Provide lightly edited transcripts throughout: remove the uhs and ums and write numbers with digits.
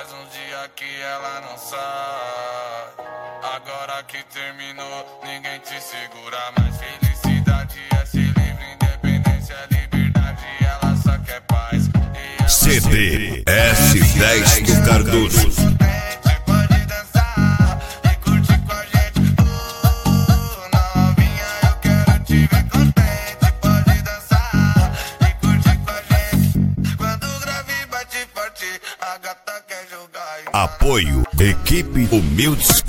Faz um dia que ela não sai. Agora que terminou, ninguém te segura mais. Felicidade é ser livre, independência é liberdade. Ela só quer paz. CD S10 do Cardoso. Apoio, equipe Humildes.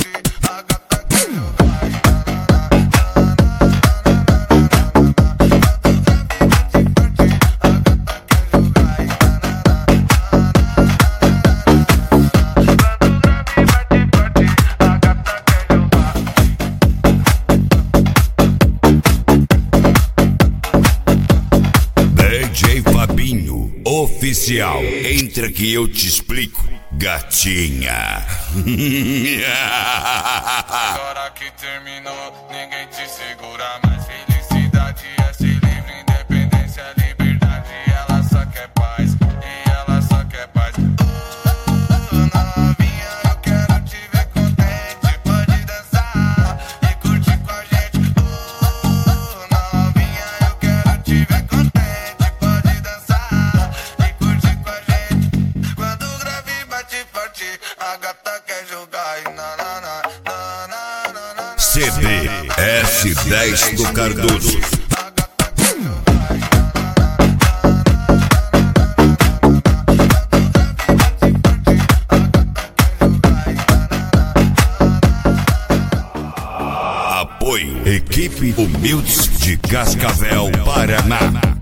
DJ Fabinho, oficial. Entra que eu te explico. Gatinha. Agora que terminou, ninguém te segura mais. Felicidade é ser livre, independência é liberdade. Ela só quer paz, e ela só quer paz. Novinha, eu quero te ver contente. Pode dançar e curtir com a gente. Novinha, eu quero te ver contente. Pode dançar e curtir com a gente. Quando o grave bate forte, a gata quer jogar e CD S10 do Cardoso. Apoio, equipe Humildes de Cascavel, Paraná.